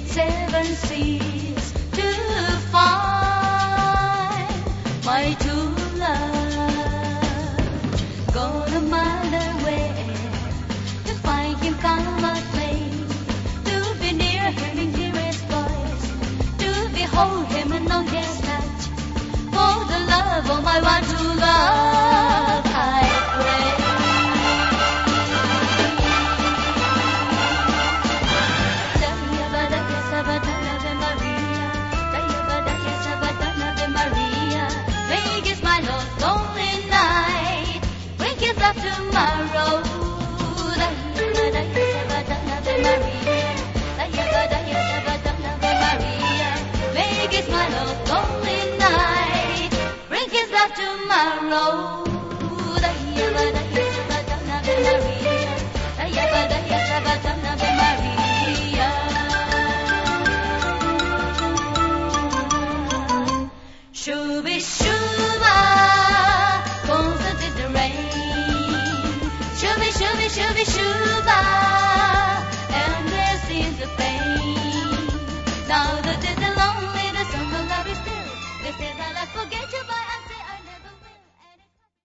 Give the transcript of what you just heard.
seven seas to find my true love. Gone a mile away to find him cannot play. To be near him and hear his voice, to behold him and know his touch. For the love of my one true love, I pray. Maria, make is my Lord lonely night. Bring his love tomorrow.